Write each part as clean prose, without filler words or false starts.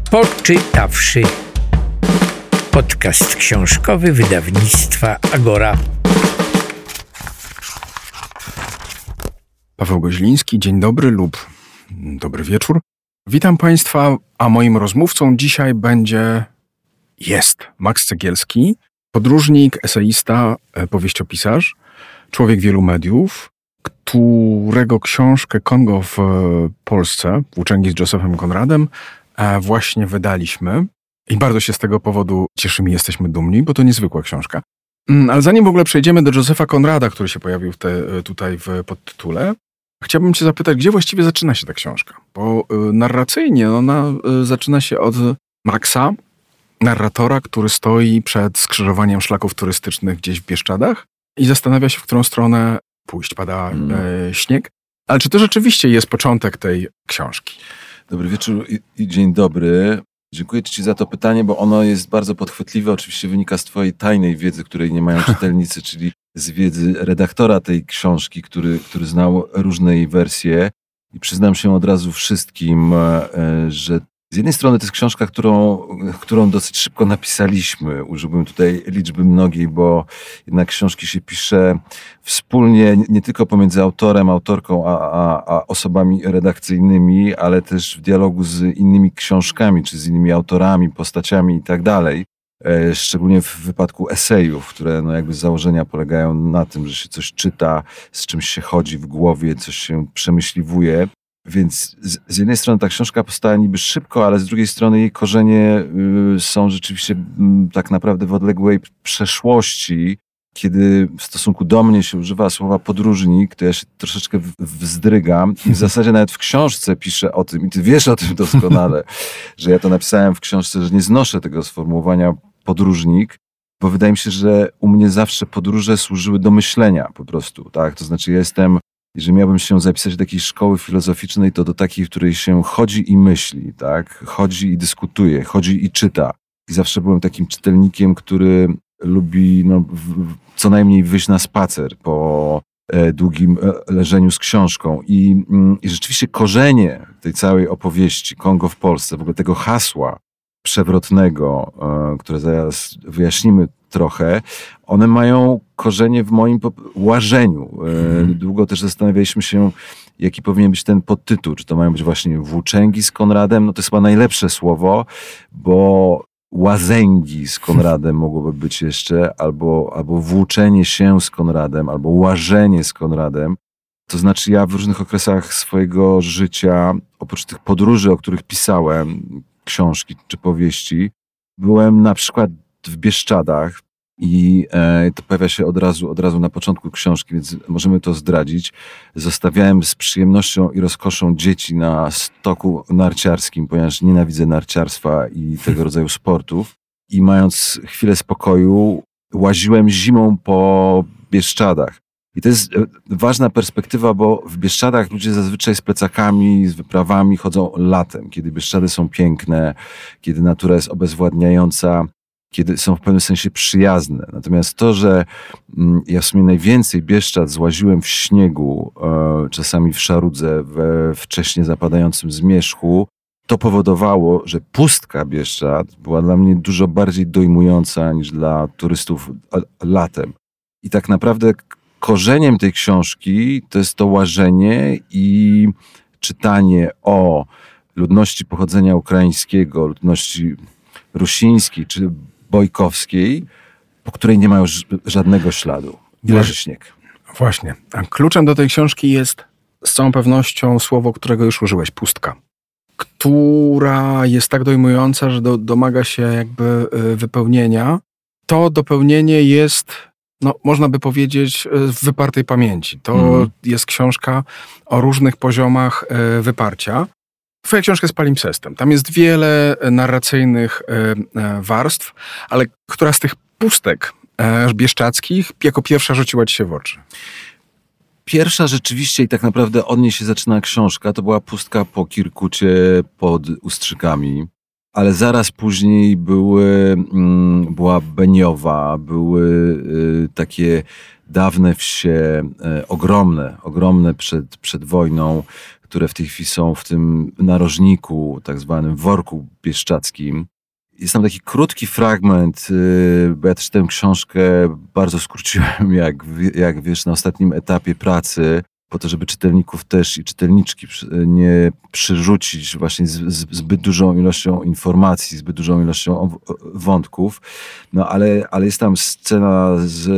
Poczytawszy. Podcast książkowy wydawnictwa Agora. Paweł Goźliński, dzień dobry lub dobry wieczór. Witam Państwa, a moim rozmówcą dzisiaj jest Max Cegielski, podróżnik, eseista, powieściopisarz, człowiek wielu mediów, którego książkę Kongo w Polsce, Włóczęgi z Josephem Conradem, właśnie wydaliśmy. I bardzo się z tego powodu cieszymy i jesteśmy dumni, bo to niezwykła książka. Ale zanim w ogóle przejdziemy do Josepha Conrada, który się pojawił tutaj w podtytule, chciałbym Cię zapytać, gdzie właściwie zaczyna się ta książka? Bo narracyjnie ona zaczyna się od Maxa, narratora, który stoi przed skrzyżowaniem szlaków turystycznych gdzieś w Bieszczadach i zastanawia się, w którą stronę pójść. Pada śnieg. Ale czy to rzeczywiście jest początek tej książki? Dobry wieczór i dzień dobry. Dziękuję Ci za to pytanie, bo ono jest bardzo podchwytliwe. Oczywiście wynika z Twojej tajnej wiedzy, której nie mają czytelnicy, czyli z wiedzy redaktora tej książki, który znał różne jej wersje. I przyznam się od razu wszystkim, że z jednej strony to jest książka, którą dosyć szybko napisaliśmy. Użyłbym tutaj liczby mnogiej, bo jednak książki się pisze wspólnie, nie tylko pomiędzy autorem, autorką, a osobami redakcyjnymi, ale też w dialogu z innymi książkami, czy z innymi autorami, postaciami i tak dalej. Szczególnie w wypadku esejów, które jakby z założenia polegają na tym, że się coś czyta, z czymś się chodzi w głowie, coś się przemyśliwuje. Więc z jednej strony ta książka powstała niby szybko, ale z drugiej strony jej korzenie są rzeczywiście tak naprawdę w odległej przeszłości. Kiedy w stosunku do mnie się używa słowa podróżnik, to ja się troszeczkę wzdrygam i w zasadzie nawet w książce piszę o tym, i ty wiesz o tym doskonale, że ja to napisałem w książce, że nie znoszę tego sformułowania podróżnik, bo wydaje mi się, że u mnie zawsze podróże służyły do myślenia po prostu, tak? To znaczy jeżeli miałbym się zapisać do takiej szkoły filozoficznej, to do takiej, w której się chodzi i myśli, tak? Chodzi i dyskutuje, chodzi i czyta. I zawsze byłem takim czytelnikiem, który lubi co najmniej wyjść na spacer po długim leżeniu z książką. I rzeczywiście korzenie tej całej opowieści Kongo w Polsce, w ogóle tego hasła przewrotnego, które zaraz wyjaśnimy trochę, one mają korzenie w moim łażeniu. Długo też zastanawialiśmy się, jaki powinien być ten podtytuł. Czy to mają być właśnie Włóczęgi z Konradem? No to jest chyba najlepsze słowo, bo łazęgi z Konradem mogłoby być jeszcze, albo włóczenie się z Konradem, albo łażenie z Konradem. To znaczy ja w różnych okresach swojego życia, oprócz tych podróży, o których pisałem, książki czy powieści, byłem na przykład w Bieszczadach i to pojawia się od razu na początku książki, więc możemy to zdradzić. Zostawiałem z przyjemnością i rozkoszą dzieci na stoku narciarskim, ponieważ nienawidzę narciarstwa i tego rodzaju sportów. I mając chwilę spokoju, łaziłem zimą po Bieszczadach. I to jest ważna perspektywa, bo w Bieszczadach ludzie zazwyczaj z plecakami, z wyprawami chodzą latem, kiedy Bieszczady są piękne, kiedy natura jest obezwładniająca, kiedy są w pewnym sensie przyjazne. Natomiast to, że ja w sumie najwięcej Bieszczad złaziłem w śniegu, czasami w szarudze, we wcześnie zapadającym zmierzchu, to powodowało, że pustka Bieszczad była dla mnie dużo bardziej dojmująca niż dla turystów latem. I tak naprawdę korzeniem tej książki to jest to łażenie i czytanie o ludności pochodzenia ukraińskiego, ludności rusińskiej czy bojkowskiej, po której nie ma już żadnego śladu. I leży śnieg. Właśnie. A kluczem do tej książki jest z całą pewnością słowo, którego już użyłeś, pustka, która jest tak dojmująca, że domaga się jakby wypełnienia. To dopełnienie jest, można by powiedzieć, w wypartej pamięci. To jest książka o różnych poziomach wyparcia. Twoja książka jest palimpsestem. Tam jest wiele narracyjnych warstw, ale która z tych pustek bieszczadzkich jako pierwsza rzuciła ci się w oczy? Pierwsza rzeczywiście i tak naprawdę od niej się zaczyna książka, to była pustka po Kirkucie pod Ustrzykami. Ale zaraz później była Beniowa, były takie dawne wsie, ogromne przed wojną, które w tej chwili są w tym narożniku, tak zwanym worku bieszczackim. Jest tam taki krótki fragment, bo ja też tę książkę bardzo skróciłem, jak wiesz, na ostatnim etapie pracy, po to, żeby czytelników też i czytelniczki nie przyrzucić właśnie zbyt dużą ilością informacji, zbyt dużą ilością wątków. No ale jest tam scena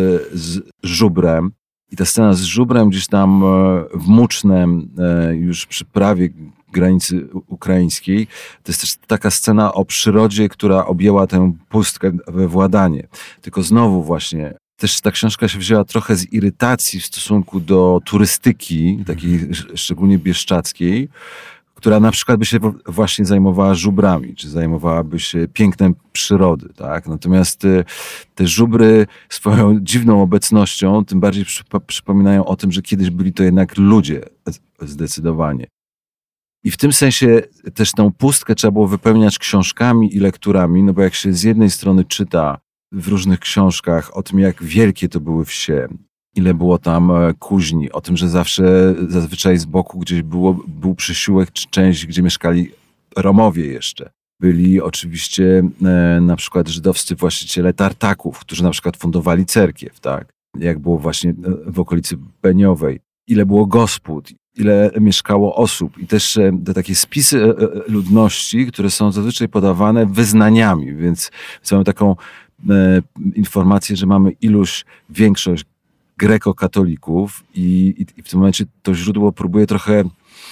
z żubrem i ta scena z żubrem gdzieś tam w Mucznem, już przy prawie granicy ukraińskiej, to jest też taka scena o przyrodzie, która objęła tę pustkę we Władanie. Tylko znowu właśnie też ta książka się wzięła trochę z irytacji w stosunku do turystyki, takiej szczególnie bieszczackiej, która na przykład by się właśnie zajmowała żubrami, czy zajmowałaby się pięknem przyrody, tak? Natomiast te żubry swoją dziwną obecnością tym bardziej przypominają o tym, że kiedyś byli to jednak ludzie, zdecydowanie. I w tym sensie też tą pustkę trzeba było wypełniać książkami i lekturami, no bo jak się z jednej strony czyta w różnych książkach o tym, jak wielkie to były wsie, ile było tam kuźni, o tym, że zazwyczaj z boku gdzieś był przysiłek czy część, gdzie mieszkali Romowie jeszcze. Byli oczywiście na przykład żydowscy właściciele tartaków, którzy na przykład fundowali cerkiew, tak? Jak było właśnie w okolicy Beniowej. Ile było gospod, ile mieszkało osób i też te takie spisy ludności, które są zazwyczaj podawane wyznaniami, więc mamy taką informację, że mamy większość grekokatolików i w tym momencie to źródło próbuje trochę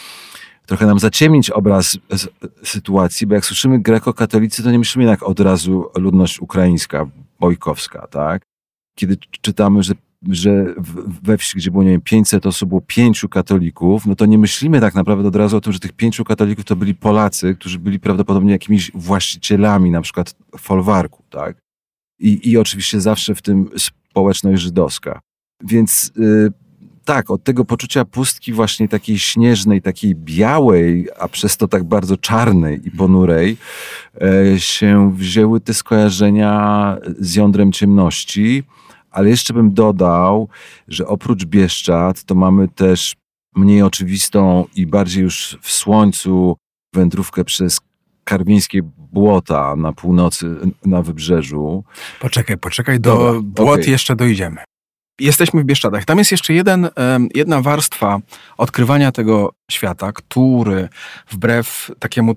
nam zaciemnić obraz sytuacji, bo jak słyszymy grekokatolicy, to nie myślimy jednak od razu ludność ukraińska, bojkowska, tak? Kiedy czytamy, że we wsi, gdzie było, nie wiem, 500 osób, było 5 katolików, no to nie myślimy tak naprawdę od razu o tym, że tych 5 katolików to byli Polacy, którzy byli prawdopodobnie jakimiś właścicielami, na przykład folwarku, tak? I oczywiście zawsze w tym społeczność żydowska. Więc tak, od tego poczucia pustki właśnie takiej śnieżnej, takiej białej, a przez to tak bardzo czarnej i ponurej się wzięły te skojarzenia z jądrem ciemności. Ale jeszcze bym dodał, że oprócz Bieszczad to mamy też mniej oczywistą i bardziej już w słońcu wędrówkę przez karwińskie błota na północy, na wybrzeżu. Poczekaj, do błot jeszcze dojdziemy. Jesteśmy w Bieszczadach. Tam jest jeszcze jedna warstwa odkrywania tego świata, który wbrew takiemu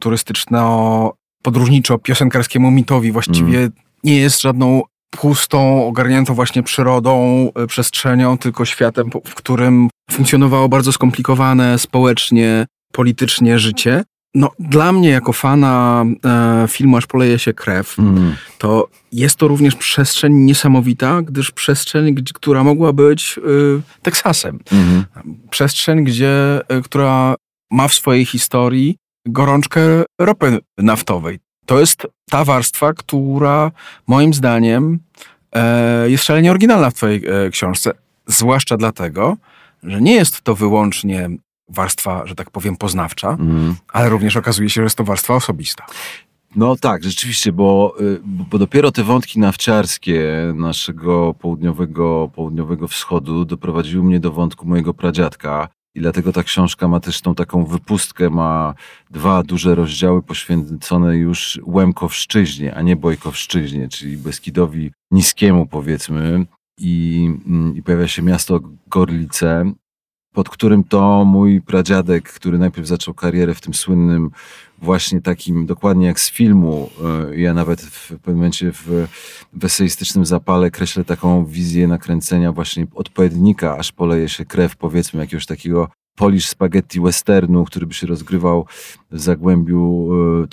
turystyczno-podróżniczo-piosenkarskiemu mitowi właściwie nie jest żadną pustą, ogarniętą właśnie przyrodą, przestrzenią, tylko światem, w którym funkcjonowało bardzo skomplikowane społecznie, politycznie życie. No, dla mnie jako fana filmu Aż poleje się krew, to jest to również przestrzeń niesamowita, gdyż przestrzeń, która mogła być Teksasem. Przestrzeń, która ma w swojej historii gorączkę ropy naftowej. To jest ta warstwa, która moim zdaniem jest szalenie oryginalna w twojej książce. Zwłaszcza dlatego, że nie jest to wyłącznie warstwa, że tak powiem, poznawcza, ale również okazuje się, że jest to warstwa osobista. No tak, rzeczywiście, bo dopiero te wątki nafciarskie naszego południowego wschodu doprowadziły mnie do wątku mojego pradziadka. I dlatego ta książka ma też tą taką wypustkę, ma 2 duże rozdziały poświęcone już Łemkowszczyźnie, a nie Bojkowszczyźnie, czyli Beskidowi Niskiemu, powiedzmy. I pojawia się miasto Gorlice, pod którym to mój pradziadek, który najpierw zaczął karierę w tym słynnym, właśnie takim, dokładnie jak z filmu, ja nawet w pewnym momencie w eseistycznym zapale kreślę taką wizję nakręcenia właśnie odpowiednika Aż poleje się krew, powiedzmy jakiegoś takiego Polish spaghetti westernu, który by się rozgrywał w Zagłębiu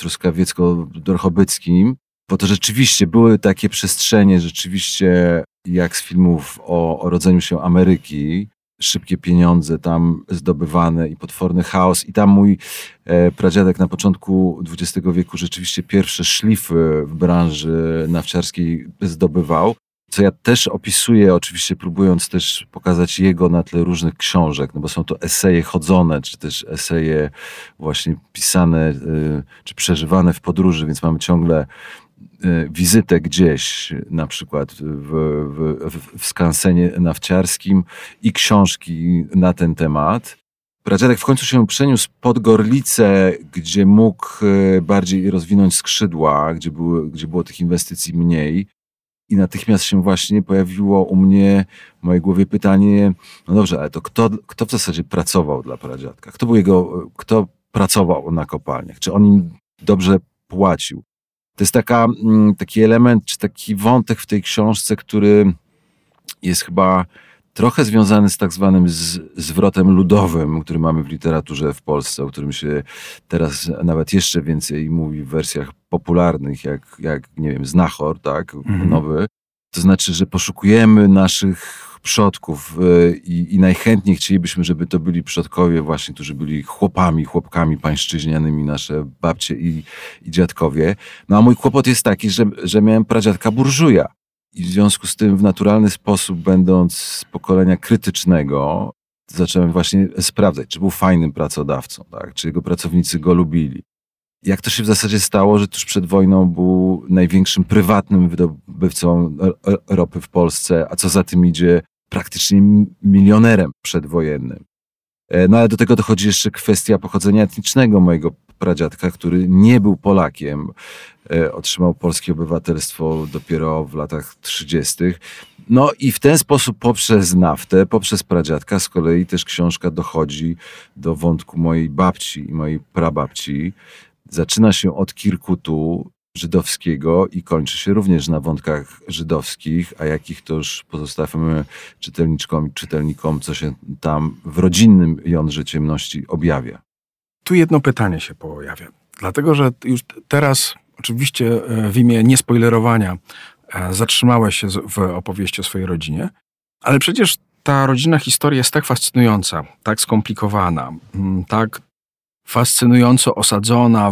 Truskawiecko-Drochobyckim. Bo to rzeczywiście były takie przestrzenie, rzeczywiście jak z filmów o rodzeniu się Ameryki, szybkie pieniądze tam zdobywane i potworny chaos. I tam mój pradziadek na początku XX wieku rzeczywiście pierwsze szlify w branży nafciarskiej zdobywał. Co ja też opisuję, oczywiście próbując też pokazać jego na tle różnych książek, no bo są to eseje chodzone, czy też eseje właśnie pisane, czy przeżywane w podróży, więc mamy ciągle wizytę gdzieś, na przykład w skansenie nafciarskim i książki na ten temat. pradziadek w końcu się przeniósł pod Gorlicę, gdzie mógł bardziej rozwinąć skrzydła, gdzie było tych inwestycji mniej. I natychmiast się właśnie pojawiło u mnie w mojej głowie pytanie, no dobrze, ale to kto w zasadzie pracował dla pradziadka? Kto pracował na kopalniach? Czy on im dobrze płacił? To jest taki element, czy taki wątek w tej książce, który jest chyba trochę związany z tak zwanym zwrotem ludowym, który mamy w literaturze w Polsce, o którym się teraz nawet jeszcze więcej mówi w wersjach popularnych, jak nie wiem, Znachor, tak, nowy. To znaczy, że poszukujemy naszych przodków i najchętniej chcielibyśmy, żeby to byli przodkowie właśnie, którzy byli chłopkami pańszczyźnianymi, nasze babcie i dziadkowie. No a mój kłopot jest taki, że miałem pradziadka burżuja. I w związku z tym w naturalny sposób, będąc z pokolenia krytycznego, zacząłem właśnie sprawdzać, czy był fajnym pracodawcą, tak? Czy jego pracownicy go lubili. Jak to się w zasadzie stało, że tuż przed wojną był największym prywatnym wydobywcą ropy w Polsce, a co za tym idzie, praktycznie milionerem przedwojennym. No ale do tego dochodzi jeszcze kwestia pochodzenia etnicznego mojego pradziadka, który nie był Polakiem. Otrzymał polskie obywatelstwo dopiero w latach 30. No i w ten sposób poprzez naftę, poprzez pradziadka z kolei też książka dochodzi do wątku mojej babci i mojej prababci. Zaczyna się od Kirkutu żydowskiego i kończy się również na wątkach żydowskich, a jakich to już pozostawmy czytelniczkom i czytelnikom, co się tam w rodzinnym jądrze ciemności objawia. Tu jedno pytanie się pojawia, dlatego że już teraz, oczywiście w imię niespoilerowania, zatrzymałeś się w opowieści o swojej rodzinie, ale przecież ta rodzinna historia jest tak fascynująca, tak skomplikowana, tak fascynująco osadzona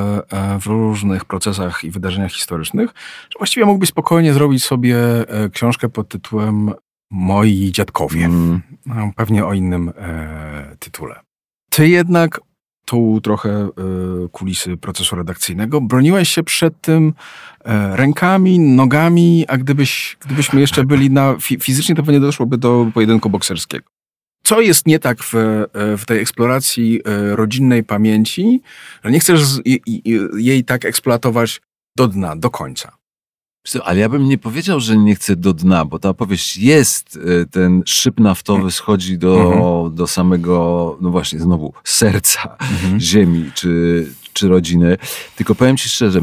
w różnych procesach i wydarzeniach historycznych, że właściwie mógłbyś spokojnie zrobić sobie książkę pod tytułem Moi dziadkowie. Pewnie o innym tytule. Ty jednak, tu trochę kulisy procesu redakcyjnego, broniłeś się przed tym rękami, nogami, a gdybyśmy jeszcze byli fizycznie, to pewnie doszłoby do pojedynku bokserskiego. Co jest nie tak w tej eksploracji rodzinnej pamięci, że nie chcesz jej tak eksploatować do dna, do końca? Ale ja bym nie powiedział, że nie chcę do dna, bo ta opowieść jest, ten szyb naftowy schodzi do samego, no właśnie znowu, serca ziemi czy rodziny. Tylko powiem ci szczerze,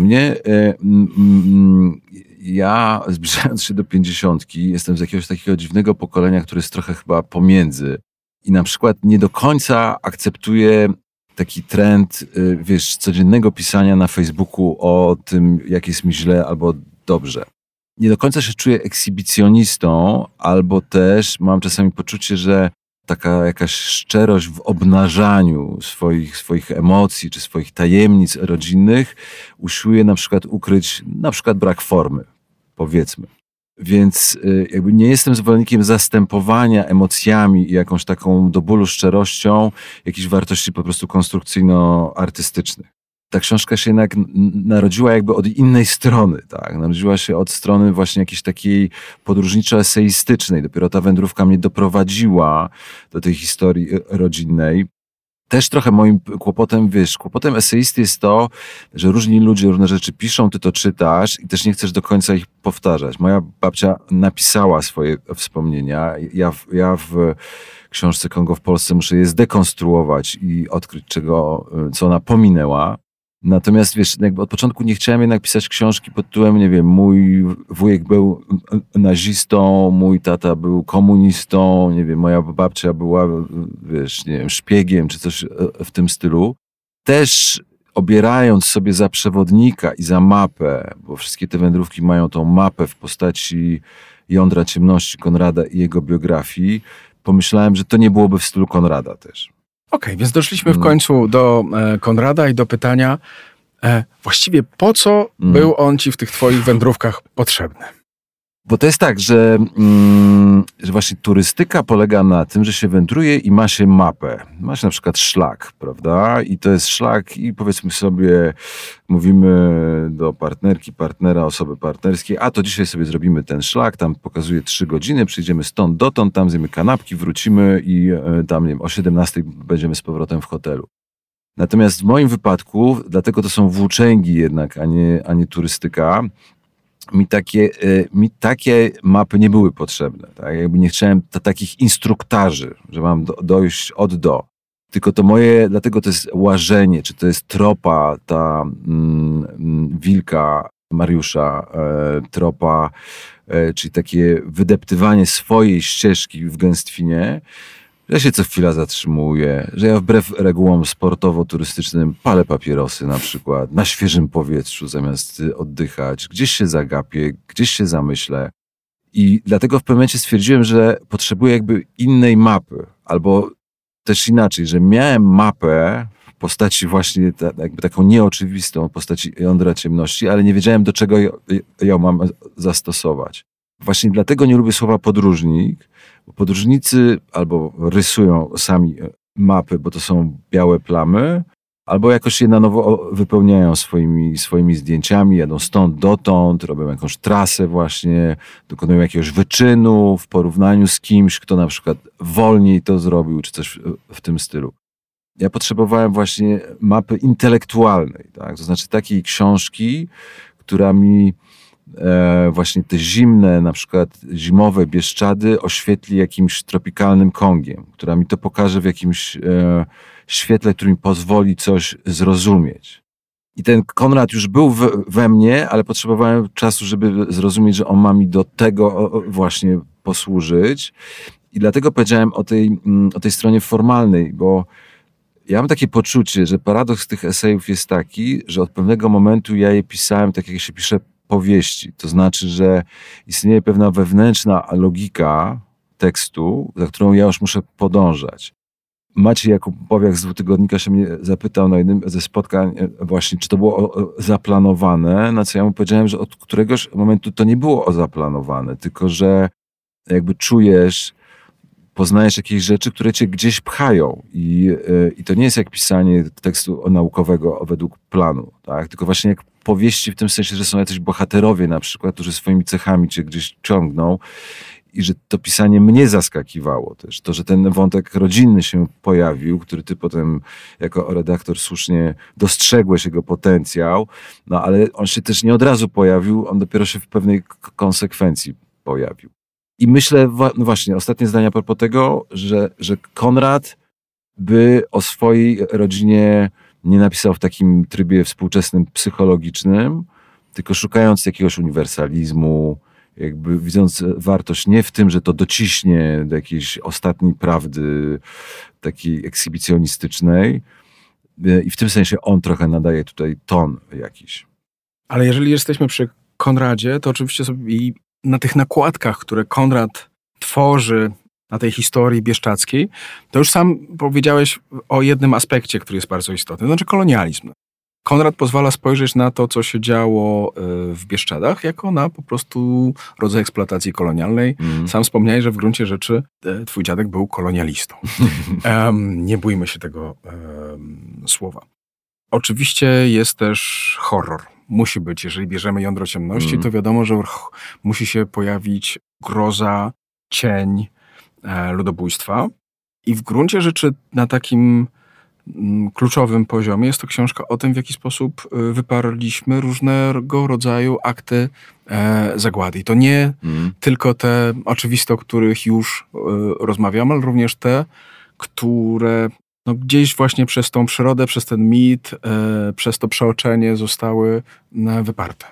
ja zbliżając się do 50, jestem z jakiegoś takiego dziwnego pokolenia, które jest trochę chyba pomiędzy. I na przykład nie do końca akceptuję taki trend, wiesz, codziennego pisania na Facebooku o tym, jak jest mi źle albo dobrze. Nie do końca się czuję ekshibicjonistą, albo też mam czasami poczucie, że taka jakaś szczerość w obnażaniu swoich emocji czy swoich tajemnic rodzinnych usiłuje na przykład ukryć na przykład brak formy, powiedzmy. Więc jakby nie jestem zwolennikiem zastępowania emocjami i jakąś taką do bólu szczerością jakichś wartości po prostu konstrukcyjno-artystycznych. Ta książka się jednak narodziła jakby od innej strony, tak? Narodziła się od strony właśnie jakiejś takiej podróżniczo-eseistycznej. Dopiero ta wędrówka mnie doprowadziła do tej historii rodzinnej. Też trochę moim kłopotem, kłopotem eseisty jest to, że różni ludzie różne rzeczy piszą, ty to czytasz i też nie chcesz do końca ich powtarzać. Moja babcia napisała swoje wspomnienia. Ja w książce Kongo w Polsce muszę je zdekonstruować i odkryć co ona pominęła. Natomiast jakby od początku nie chciałem jednak pisać książki pod tytułem, nie wiem, mój wujek był nazistą, mój tata był komunistą, nie wiem, moja babcia była, nie wiem, szpiegiem, czy coś w tym stylu. Też obierając sobie za przewodnika i za mapę, bo wszystkie te wędrówki mają tą mapę w postaci jądra ciemności Konrada i jego biografii, pomyślałem, że to nie byłoby w stylu Konrada też. Okej, więc doszliśmy w końcu do Konrada i do pytania, właściwie po co był on ci w tych twoich wędrówkach potrzebny? Bo to jest tak, że właśnie turystyka polega na tym, że się wędruje i ma się mapę. Ma się na przykład szlak, prawda? I to jest szlak i powiedzmy sobie, mówimy do partnerki, partnera, osoby partnerskiej, a to dzisiaj sobie zrobimy ten szlak, tam pokazuje 3 godziny, przyjdziemy stąd dotąd, tam zjemy kanapki, wrócimy i tam, nie wiem, o 17 będziemy z powrotem w hotelu. Natomiast w moim wypadku, dlatego to są włóczęgi jednak, a nie turystyka, mi takie mapy nie były potrzebne. Tak? Jakby nie chciałem takich instruktarzy, że mam dojść od do. Tylko to dlatego to jest łażenie, czy to jest tropa, ta wilka Mariusza, tropa, czyli takie wydeptywanie swojej ścieżki w gęstwinie, że ja się co chwila zatrzymuję, że ja wbrew regułom sportowo-turystycznym palę papierosy na przykład, na świeżym powietrzu zamiast oddychać, gdzieś się zagapię, gdzieś się zamyślę. I dlatego w pewnym momencie stwierdziłem, że potrzebuję jakby innej mapy, albo też inaczej, że miałem mapę w postaci właśnie jakby taką nieoczywistą, w postaci jądra ciemności, ale nie wiedziałem, do czego ją mam zastosować. Właśnie dlatego nie lubię słowa podróżnik, bo podróżnicy albo rysują sami mapy, bo to są białe plamy, albo jakoś je na nowo wypełniają swoimi zdjęciami, jadą stąd dotąd, robią jakąś trasę właśnie, dokonują jakiegoś wyczynu w porównaniu z kimś, kto na przykład wolniej to zrobił, czy coś w tym stylu. Ja potrzebowałem właśnie mapy intelektualnej, tak? To znaczy takiej książki, która mi właśnie te zimne, na przykład zimowe Bieszczady oświetli jakimś tropikalnym Kongiem, która mi to pokaże w jakimś świetle, który mi pozwoli coś zrozumieć. I ten Konrad już był we mnie, ale potrzebowałem czasu, żeby zrozumieć, że on ma mi do tego właśnie posłużyć. I dlatego powiedziałem o tej stronie formalnej, bo ja mam takie poczucie, że paradoks tych esejów jest taki, że od pewnego momentu ja je pisałem tak, jak się pisze powieści. To znaczy, że istnieje pewna wewnętrzna logika tekstu, za którą ja już muszę podążać. Maciej Jakubowiak z Dwutygodnika się mnie zapytał na jednym ze spotkań właśnie, czy to było zaplanowane, na co ja mu powiedziałem, że od któregoś momentu to nie było zaplanowane, tylko że jakby czujesz, poznajesz jakieś rzeczy, które cię gdzieś pchają i to nie jest jak pisanie tekstu naukowego według planu, tak? Tylko właśnie jak powieści w tym sensie, że są jacyś bohaterowie na przykład, którzy swoimi cechami cię gdzieś ciągną i że to pisanie mnie zaskakiwało też. To, że ten wątek rodzinny się pojawił, który ty potem jako redaktor słusznie dostrzegłeś jego potencjał, no ale on się też nie od razu pojawił, on dopiero się w pewnej konsekwencji pojawił. I myślę, no właśnie, ostatnie zdanie a propos tego, że Konrad by o swojej rodzinie nie napisał w takim trybie współczesnym, psychologicznym, tylko szukając jakiegoś uniwersalizmu, jakby widząc wartość nie w tym, że to dociśnie do jakiejś ostatniej prawdy takiej ekshibicjonistycznej. I w tym sensie on trochę nadaje tutaj ton jakiś. Ale jeżeli jesteśmy przy Konradzie, to oczywiście sobie i na tych nakładkach, które Konrad tworzy na tej historii bieszczadzkiej, to już sam powiedziałeś o jednym aspekcie, który jest bardzo istotny, to znaczy kolonializm. Konrad pozwala spojrzeć na to, co się działo w Bieszczadach, jako na po prostu rodzaj eksploatacji kolonialnej. Sam wspomniałeś, że w gruncie rzeczy twój dziadek był kolonialistą. Nie bójmy się tego słowa. Oczywiście jest też horror. Musi być. Jeżeli bierzemy jądro ciemności, to wiadomo, że musi się pojawić groza, cień ludobójstwa. I w gruncie rzeczy na takim kluczowym poziomie jest to książka o tym, w jaki sposób wyparliśmy różnego rodzaju akty zagłady. I to nie tylko te oczywiste, o których już rozmawiamy, ale również te, które no gdzieś właśnie przez tą przyrodę, przez ten mit, przez to przeoczenie zostały wyparte.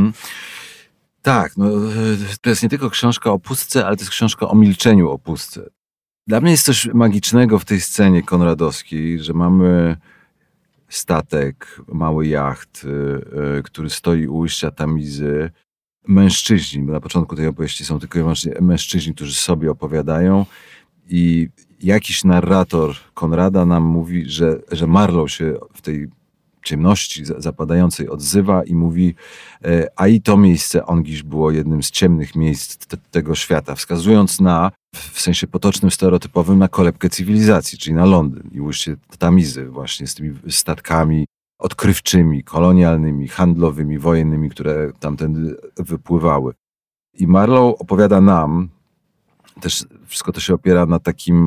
Tak, no, to jest nie tylko książka o pustce, ale to jest książka o milczeniu o pustce. Dla mnie jest coś magicznego w tej scenie konradowskiej, że mamy statek, mały jacht, który stoi u ujścia Tamizy. Mężczyźni, bo na początku tej opowieści są tylko i wyłącznie mężczyźni, którzy sobie opowiadają i jakiś narrator Konrada nam mówi, że Marlow się w tej ciemności zapadającej odzywa i mówi, a i to miejsce Ongiś było jednym z ciemnych miejsc tego świata, wskazując na, w sensie potocznym, stereotypowym, na kolebkę cywilizacji, czyli na Londyn i ujście Tamizy właśnie z tymi statkami odkrywczymi, kolonialnymi, handlowymi, wojennymi, które tamtędy wypływały. I Marlowe opowiada nam, też wszystko to się opiera na takim,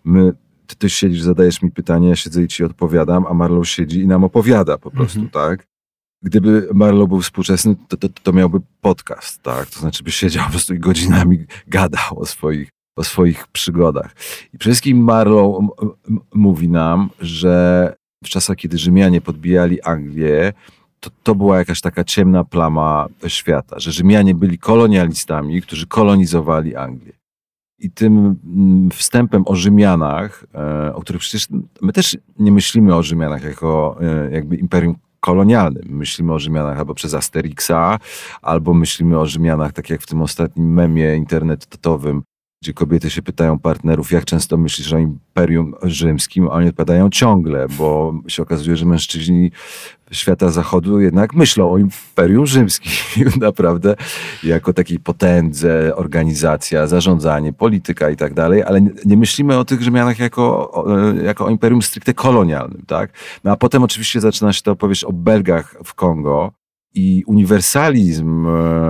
ty siedzisz, zadajesz mi pytanie, ja siedzę i ci odpowiadam, a Marlowe siedzi i nam opowiada po prostu, tak? Gdyby Marlowe był współczesny, to miałby podcast, tak? To znaczy by siedział po prostu i godzinami gadał o swoich przygodach. I przede wszystkim Marlowe mówi nam, że w czasach, kiedy Rzymianie podbijali Anglię, to była jakaś taka ciemna plama świata, że Rzymianie byli kolonialistami, którzy kolonizowali Anglię. I tym wstępem o Rzymianach, o których przecież my też nie myślimy o Rzymianach jako jakby imperium kolonialnym. Myślimy o Rzymianach albo przez Asterixa, albo myślimy o Rzymianach, tak jak w tym ostatnim memie internetowym, gdzie kobiety się pytają partnerów, jak często myślisz o Imperium Rzymskim, a oni odpowiadają ciągle, bo się okazuje, że mężczyźni świata zachodu jednak myślą o Imperium Rzymskim naprawdę jako takiej potędze, organizacja, zarządzanie, polityka i tak dalej, ale nie myślimy o tych Rzymianach jako o imperium stricte kolonialnym, tak? No a potem oczywiście zaczyna się ta opowieść o Belgach w Kongo i uniwersalizm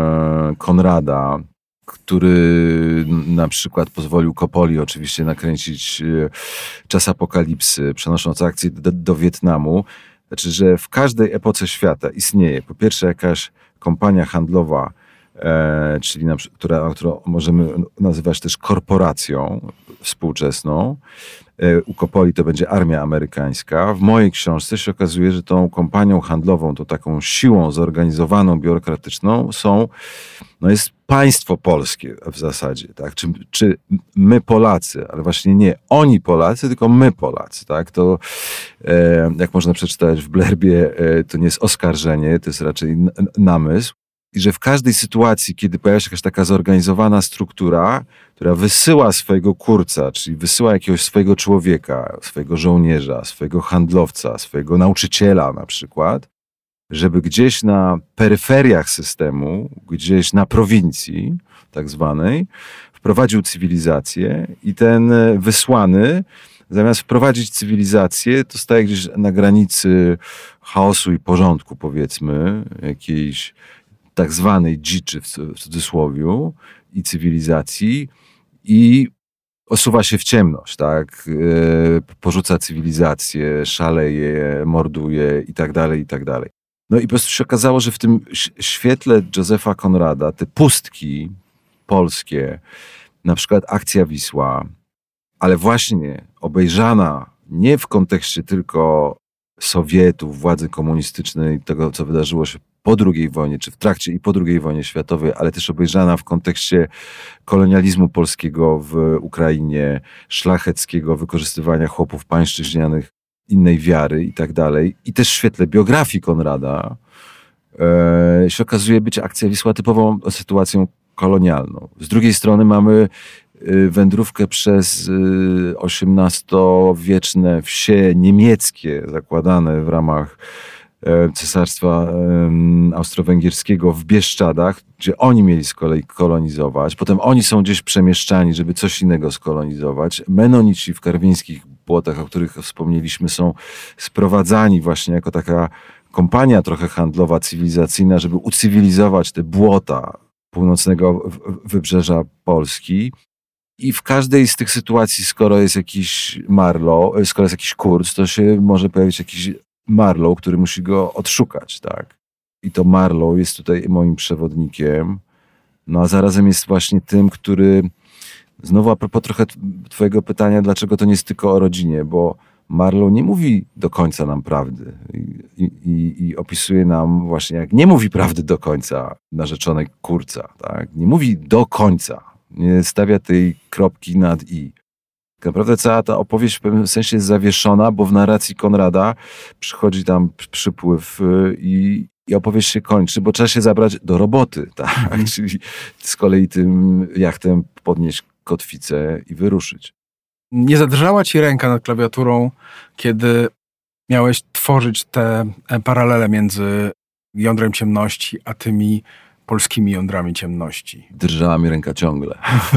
Konrada, który na przykład pozwolił Coppoli oczywiście nakręcić Czas Apokalipsy, przenosząc akcję do Wietnamu. Znaczy, że w każdej epoce świata istnieje po pierwsze jakaś kompania handlowa, czyli którą możemy nazywać też korporacją współczesną. U Coppoli to będzie armia amerykańska. W mojej książce się okazuje, że tą kompanią handlową, to taką siłą zorganizowaną, biurokratyczną jest państwo polskie w zasadzie, tak? Czy my Polacy, ale właśnie nie oni Polacy, tylko my Polacy, tak? To jak można przeczytać w blurbie, to nie jest oskarżenie, to jest raczej namysł. I że w każdej sytuacji, kiedy pojawia się jakaś taka zorganizowana struktura, która wysyła swojego kurca, czyli wysyła jakiegoś swojego człowieka, swojego żołnierza, swojego handlowca, swojego nauczyciela na przykład, żeby gdzieś na peryferiach systemu, gdzieś na prowincji tak zwanej, wprowadził cywilizację i ten wysłany, zamiast wprowadzić cywilizację, to staje gdzieś na granicy chaosu i porządku, powiedzmy, jakiejś tak zwanej dziczy w cudzysłowiu i cywilizacji i osuwa się w ciemność, tak? Porzuca cywilizację, szaleje, morduje i tak dalej, i tak dalej. No i po prostu się okazało, że w tym świetle Józefa Konrada te pustki polskie, na przykład Akcja Wisła, ale właśnie obejrzana nie w kontekście tylko Sowietów, władzy komunistycznej, tego co wydarzyło się po II wojnie, czy w trakcie i po II wojnie światowej, ale też obejrzana w kontekście kolonializmu polskiego w Ukrainie, szlacheckiego wykorzystywania chłopów pańszczyźnianych innej wiary i tak dalej. I też w świetle biografii Konrada się okazuje być Akcja Wisła typową sytuacją kolonialną. Z drugiej strony mamy wędrówkę przez XVIII-wieczne wsie niemieckie zakładane w ramach Cesarstwa Austro-Węgierskiego w Bieszczadach, gdzie oni mieli z kolei kolonizować. Potem oni są gdzieś przemieszczani, żeby coś innego skolonizować. Menonici w karwińskich błotach, o których wspomnieliśmy, są sprowadzani właśnie jako taka kompania trochę handlowa, cywilizacyjna, żeby ucywilizować te błota północnego wybrzeża Polski. I w każdej z tych sytuacji, skoro jest jakiś Marlowe, skoro jest jakiś Kurz, to się może pojawić jakiś Marlowe, który musi go odszukać, tak? I to Marlowe jest tutaj moim przewodnikiem, no a zarazem jest właśnie tym, który, znowu a propos trochę twojego pytania, dlaczego to nie jest tylko o rodzinie, bo Marlowe nie mówi do końca nam prawdy i opisuje nam właśnie, jak nie mówi prawdy do końca narzeczonej Kurca, tak? Nie mówi do końca, nie stawia tej kropki nad i. Tak naprawdę cała ta opowieść w pewnym sensie jest zawieszona, bo w narracji Konrada przychodzi tam przypływ i opowieść się kończy, bo trzeba się zabrać do roboty, tak? Czyli z kolei tym jachtem podnieść kotwicę i wyruszyć. Nie zadrżała ci ręka nad klawiaturą, kiedy miałeś tworzyć te paralele między jądrem ciemności, a tymi polskimi jądrami ciemności. Drżała mi ręka ciągle.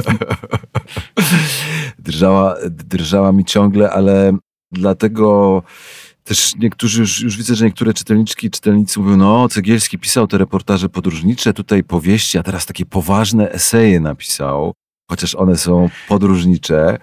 Drżała mi ciągle, ale dlatego też niektórzy, już widzę, że niektóre czytelniczki i czytelnicy mówią, no Cegielski pisał te reportaże podróżnicze, tutaj powieści, a teraz takie poważne eseje napisał, chociaż one są podróżnicze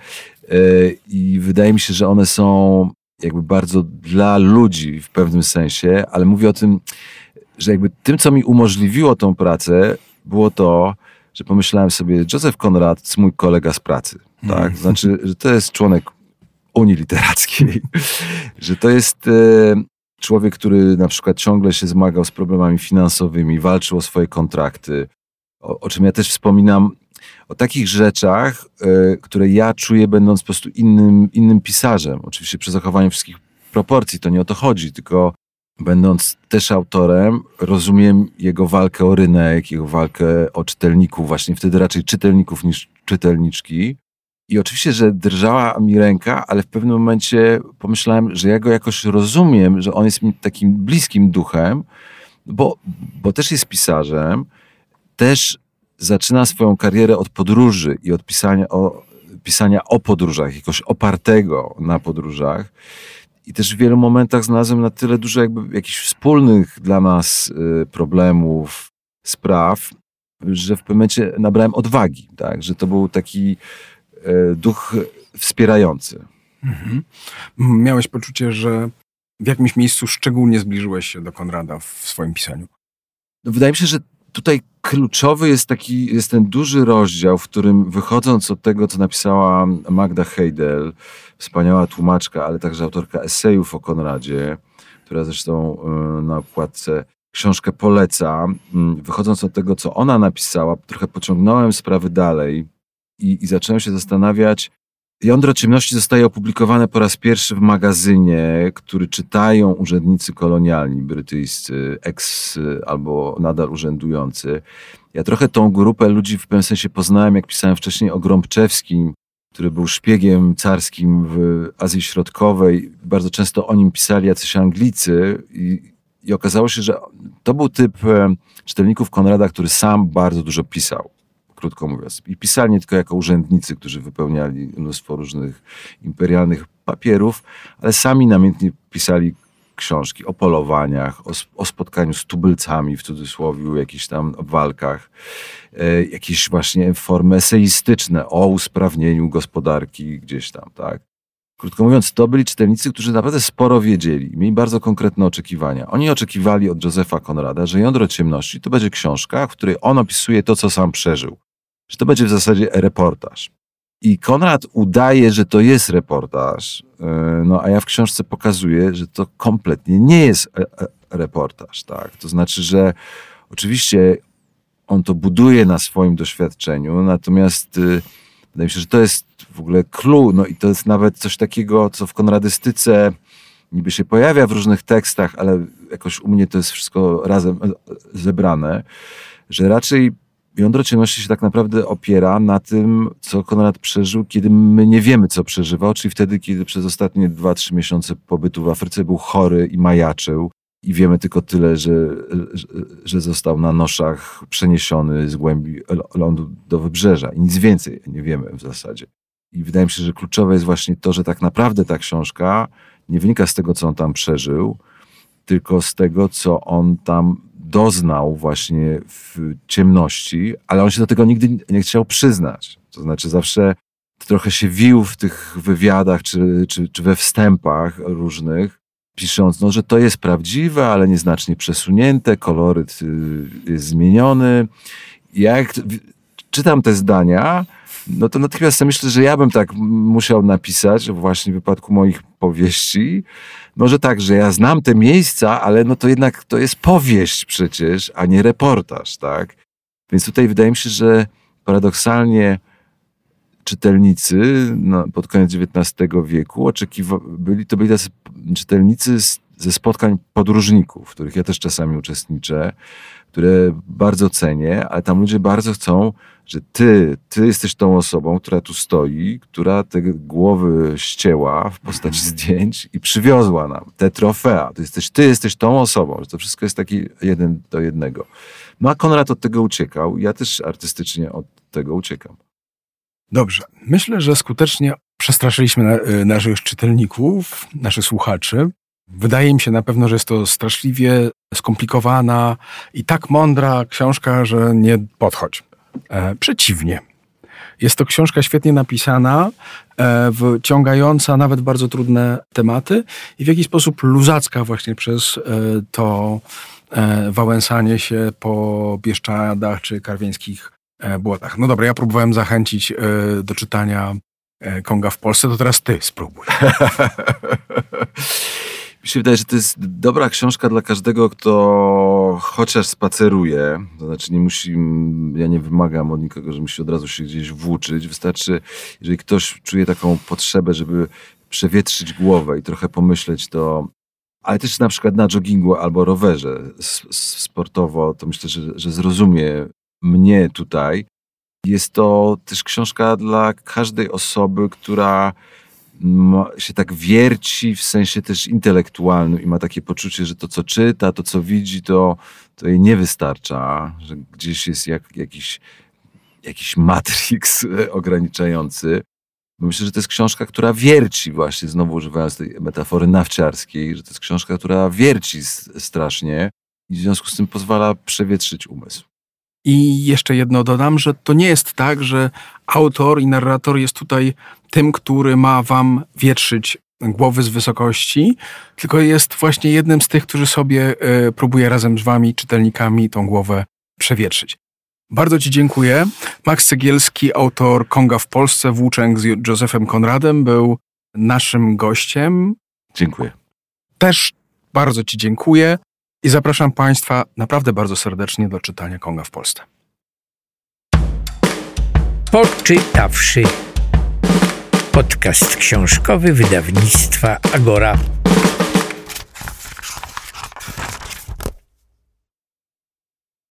i wydaje mi się, że one są jakby bardzo dla ludzi w pewnym sensie, ale mówię o tym, że jakby tym, co mi umożliwiło tą pracę, było to, że pomyślałem sobie, Józef Konrad to mój kolega z pracy, tak? Znaczy, że to jest członek Unii Literackiej, że to jest człowiek, który na przykład ciągle się zmagał z problemami finansowymi, walczył o swoje kontrakty, o czym ja też wspominam, o takich rzeczach, które ja czuję, będąc po prostu innym pisarzem. Oczywiście przy zachowaniu wszystkich proporcji, to nie o to chodzi, tylko będąc też autorem, rozumiem jego walkę o rynek, jego walkę o czytelników, właśnie wtedy raczej czytelników niż czytelniczki. I oczywiście, że drżała mi ręka, ale w pewnym momencie pomyślałem, że ja go jakoś rozumiem, że on jest mi takim bliskim duchem, bo też jest pisarzem, też zaczyna swoją karierę od podróży i od pisania o podróżach, jakoś opartego na podróżach. I też w wielu momentach znalazłem na tyle dużo jakby jakichś wspólnych dla nas problemów, spraw, że w pewnym momencie nabrałem odwagi, tak? Że to był taki duch wspierający. Mhm. Miałeś poczucie, że w jakimś miejscu szczególnie zbliżyłeś się do Konrada w swoim pisaniu? No, wydaje mi się, że tutaj kluczowy jest ten duży rozdział, w którym wychodząc od tego, co napisała Magda Heidel, wspaniała tłumaczka, ale także autorka esejów o Konradzie, która zresztą na okładce książkę poleca, wychodząc od tego, co ona napisała, trochę pociągnąłem sprawy dalej i zacząłem się zastanawiać. Jądro ciemności zostaje opublikowane po raz pierwszy w magazynie, który czytają urzędnicy kolonialni brytyjscy, albo nadal urzędujący. Ja trochę tą grupę ludzi w pewnym sensie poznałem, jak pisałem wcześniej o Grąbczewskim, który był szpiegiem carskim w Azji Środkowej. Bardzo często o nim pisali jacyś Anglicy i okazało się, że to był typ czytelników Konrada, który sam bardzo dużo pisał. Krótko mówiąc. I pisali nie tylko jako urzędnicy, którzy wypełniali mnóstwo różnych imperialnych papierów, ale sami namiętnie pisali książki o polowaniach, o spotkaniu z tubylcami, w cudzysłowie, jakichś tam walkach, jakieś właśnie formy eseistyczne o usprawnieniu gospodarki gdzieś tam, tak. Krótko mówiąc, to byli czytelnicy, którzy naprawdę sporo wiedzieli, mieli bardzo konkretne oczekiwania. Oni oczekiwali od Józefa Konrada, że Jądro ciemności to będzie książka, w której on opisuje to, co sam przeżył. Że to będzie w zasadzie reportaż. I Konrad udaje, że to jest reportaż, no a ja w książce pokazuję, że to kompletnie nie jest reportaż, tak? To znaczy, że oczywiście on to buduje na swoim doświadczeniu, natomiast wydaje mi się, że to jest w ogóle clue, no i to jest nawet coś takiego, co w konradystyce niby się pojawia w różnych tekstach, ale jakoś u mnie to jest wszystko razem zebrane, że raczej Jądro ciemności się tak naprawdę opiera na tym, co Konrad przeżył, kiedy my nie wiemy, co przeżywał, czyli wtedy, kiedy przez ostatnie 2-3 miesiące pobytu w Afryce był chory i majaczył. I wiemy tylko tyle, że został na noszach przeniesiony z głębi lądu do wybrzeża. I nic więcej nie wiemy w zasadzie. I wydaje mi się, że kluczowe jest właśnie to, że tak naprawdę ta książka nie wynika z tego, co on tam przeżył, tylko z tego, co on tam doznał właśnie w ciemności, ale on się do tego nigdy nie chciał przyznać. To znaczy zawsze trochę się wił w tych wywiadach czy we wstępach różnych, pisząc, no, że to jest prawdziwe, ale nieznacznie przesunięte, koloryt jest zmieniony. Jak czytam te zdania, no to natychmiast sobie myślę, że ja bym tak musiał napisać, właśnie w wypadku moich powieści, no że tak, że ja znam te miejsca, ale no to jednak to jest powieść przecież, a nie reportaż, tak? Więc tutaj wydaje mi się, że paradoksalnie czytelnicy pod koniec XIX wieku byli tacy czytelnicy ze spotkań podróżników, w których ja też czasami uczestniczę, które bardzo cenię, ale tam ludzie bardzo chcą, że ty jesteś tą osobą, która tu stoi, która te głowy ścięła w postaci zdjęć i przywiozła nam te trofea. Ty jesteś tą osobą, że to wszystko jest taki 1:1. No a Konrad od tego uciekał, ja też artystycznie od tego uciekam. Dobrze. Myślę, że skutecznie przestraszyliśmy naszych czytelników, naszych słuchaczy. Wydaje mi się na pewno, że jest to straszliwie skomplikowana i tak mądra książka, że nie podchodź. Przeciwnie. Jest to książka świetnie napisana, wyciągająca nawet bardzo trudne tematy i w jakiś sposób luzacka właśnie przez to wałęsanie się po Bieszczadach czy karwieńskich błotach. No dobra, ja próbowałem zachęcić do czytania Konga w Polsce, to teraz ty spróbuj. Mi się wydaje, że to jest dobra książka dla każdego, kto chociaż spaceruje. To znaczy ja nie wymagam od nikogo, że musi od razu się gdzieś włóczyć. Wystarczy, jeżeli ktoś czuje taką potrzebę, żeby przewietrzyć głowę i trochę pomyśleć, to ale też na przykład na joggingu albo rowerze sportowo, to myślę, że zrozumie mnie tutaj. Jest to też książka dla każdej osoby, która się tak wierci w sensie też intelektualnym i ma takie poczucie, że to, co czyta, to, co widzi, to jej nie wystarcza, że gdzieś jest jakiś matrix ograniczający. Myślę, że to jest książka, która wierci właśnie, znowu używając tej metafory nawciarskiej, że to jest książka, która wierci strasznie i w związku z tym pozwala przewietrzyć umysł. I jeszcze jedno dodam, że to nie jest tak, że autor i narrator jest tutaj tym, który ma wam wietrzyć głowy z wysokości, tylko jest właśnie jednym z tych, którzy sobie próbuje razem z wami, czytelnikami, tą głowę przewietrzyć. Bardzo ci dziękuję. Max Cegielski, autor Konga w Polsce, włóczęg z Josephem Conradem, był naszym gościem. Dziękuję. Też bardzo ci dziękuję i zapraszam państwa naprawdę bardzo serdecznie do czytania Konga w Polsce. Poczytawszy. Podcast książkowy wydawnictwa Agora.